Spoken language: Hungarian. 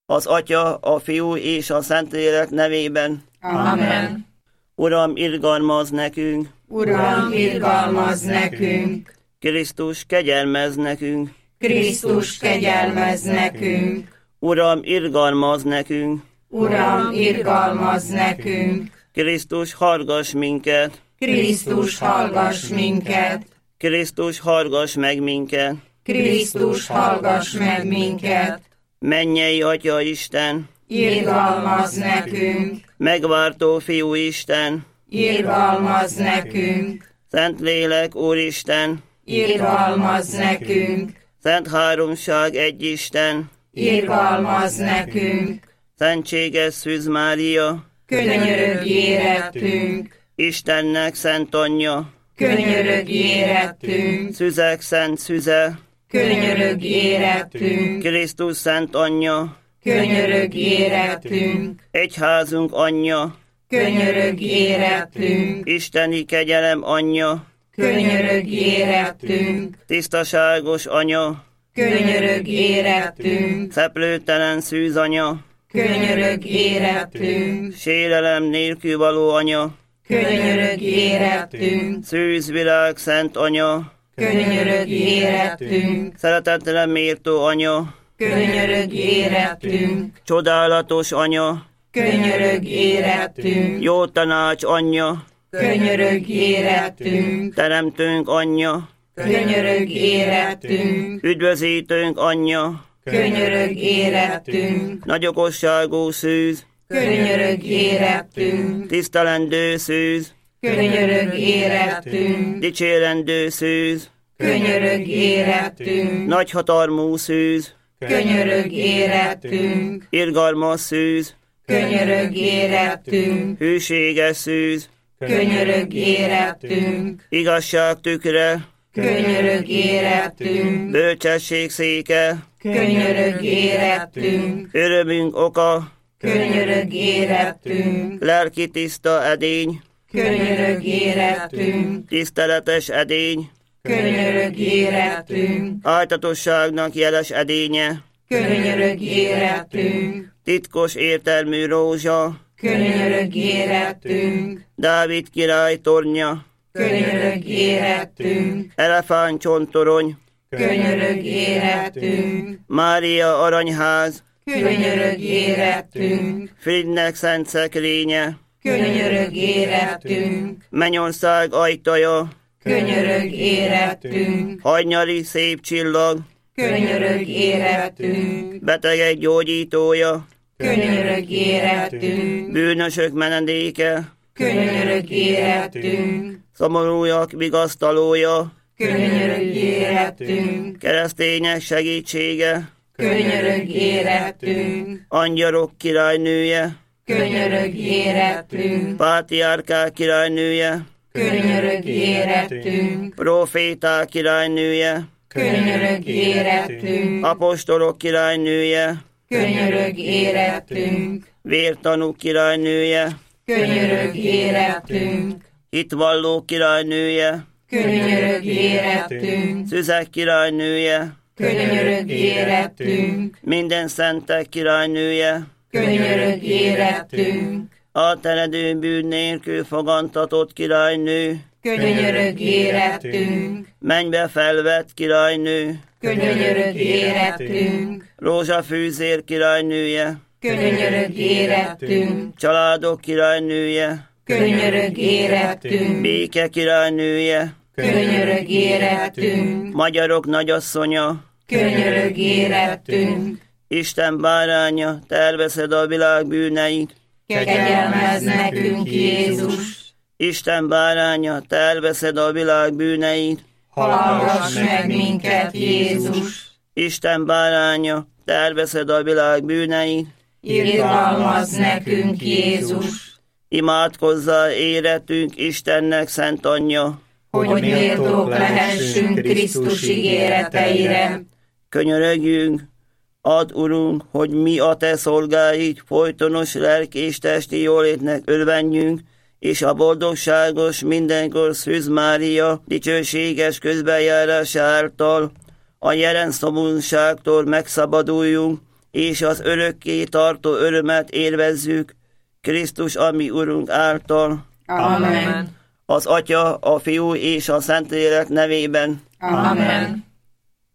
az Atya, a Fiú és a Szentlélek nevében. Amen. Uram, irgalmazz nekünk! Uram, irgalmazz nekünk! Krisztus, kegyelmezz nekünk! Krisztus, kegyelmezz nekünk! Uram, irgalmazz nekünk! Uram, irgalmazz nekünk! Krisztus, hallgass minket! Krisztus, hallgass minket! Krisztus, hallgass meg minket! Krisztus, hallgass meg minket! Mennyei Atya Isten! Irgalmazz nekünk! Megváltó Fiú Isten! Irgalmazz nekünk! Szentlélek Úristen! Irgalmazz nekünk! Szent Háromság egy Isten! Irgalmazz nekünk! Szentséges Szűz Mária! Könyörögj érettünk! Istennek Szent Anyja! Könyörögj érettünk! Szüzek Szent Szüze! Könyörögj érettünk! Krisztus Szent Anyja! Könyörögj érettünk! Egyházunk Anyja! Könyörögj érettünk! Isteni kegyelem Anyja! Könyörögj érettünk! Tisztaságos Anya! Könyörögj érettünk! Szeplőtelen Szűz Anya! Könyörögj érettünk! Sérelem nélkül való Anya! Könyörögj érettünk! Szűz világ Szent Anya! Könyörögj érettünk! Szeretetre méltó Anya! Könyörögj érettünk! Csodálatos Anya! Könyörögj érettünk! Jó tanács Anyja! Könyörögj érettünk! Teremtőnk Anyja! Könyörögj érettünk! Üdvözítőnk Anyja! Könyörögj érettünk! Nagyokosságú Szűz! Könyörögj érettünk! Tisztelendő Szűz! Könyörögj érettünk! Dicsérendő Szűz! Könyörögj érettünk! Nagyhatalmú Szűz! Könyörögj érettünk! Irgalmas Szűz! Könyörögj érettünk! Hűséges Szűz! Könyörögj érettünk! Igazság tükre! Könyörögj érettünk! Bölcsesség széke! Könyörögj érettünk! Örömünk oka! Könyörögj érettünk! Lelki tiszta edény! Könyörög érettünk, Tiszteletes edény! könyörög érettünk, Áltatosságnak jeles edénye! könyörög érettünk, Titkos értelmű rózsa! könyörög érettünk, Dávid király tornya! könyörög érettünk, Elefántcsontorony! könyörög érettünk, Mária aranyház! könyörög érettünk, Fridnek szent szekrénye! könyörög érettünk, Mennyország ajtaja! könyörög érettünk, Hajnyali szép csillag! könyörög érettünk, Betegek gyógyítója! könyörög érettünk, Bűnösök menedéke! könyörög érettünk, Szomorúak vigasztalója! könyörög érettünk, Keresztények segítsége! könyörög érettünk, Angyalok királynője! könyörög érettünk, Pátriárkák királynője! könyörög érettünk, Proféták királynője! könyörög érettünk, Apostolok királynője! könyörög érettünk, Vértanúk királynője! könyörög érettünk, Hitvallók királynője! könyörög érettünk, Szüzek királynője! könyörög érettünk, Minden szentek királynője! könyörög érettünk, Átteredő bűn nélkül fogantatott királynő! könyörög érettünk, Mennybe felvett királynő! könyörög érettünk, Rózsafűzér királynője! könyörög érettünk, Családok királynője! könyörög érettünk, Béke királynője! könyörög érettünk, Magyarok nagyasszonya! könyörög érettünk, Isten báránya, te elveszed a világ bűneit! kegyelmezz nekünk Jézus, Isten báránya, te elveszed a világ bűneit! hallgass meg minket Jézus, Isten báránya, te elveszed a világ bűneit! irgalmazz nekünk Jézus, Imádkozzál éretünk Istennek szent anyja! hogy méltók lehessünk Krisztus ígéreteire. Könyörögjünk, add, Urunk, hogy mi a te szolgáid folytonos lelki és testi jólétnek örvenjünk, és a boldogságos mindenkor Szűz Mária dicsőséges közbenjárása által a jelen szomorúságtól megszabaduljunk, és az örökké tartó örömet élvezzük Krisztus, ami Urunk által. Amen. Az Atya, a Fiú és a Szentlélek nevében. Amen.